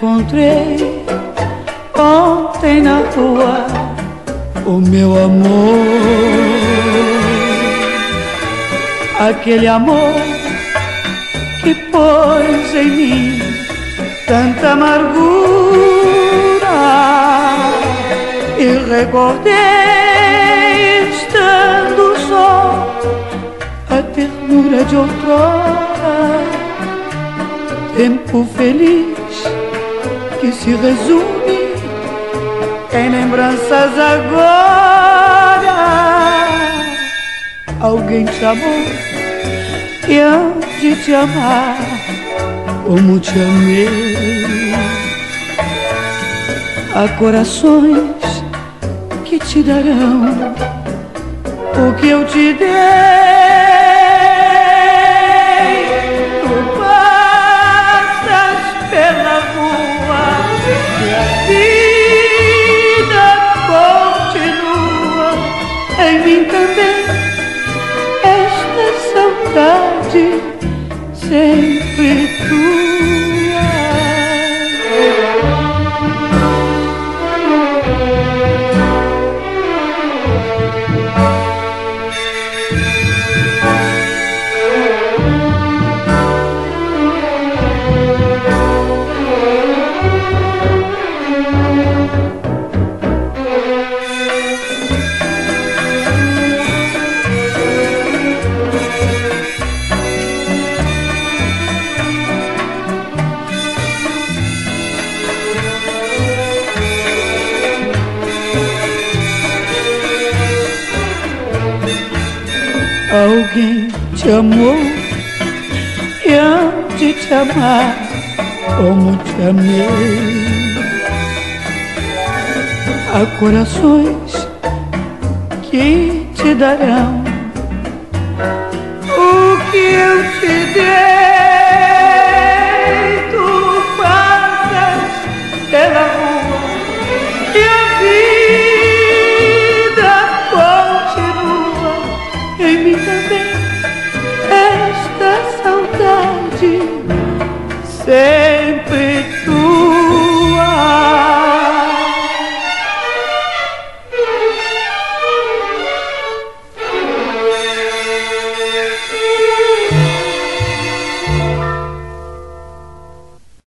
encontrei ontem na rua, o meu amor, aquele amor que pôs em mim tanta amargura, e recordei, estando só, a ternura de outrora, tempo feliz que se resume em lembranças agora. Alguém te amou e antes de te amar, como te amei. Há corações que te darão o que eu te dei. Tu passas pela rua e a vida continua em mim também. Esta saudade sempre tua. Alguém te amou e antes de te amar, como te amei. Há corações que te darão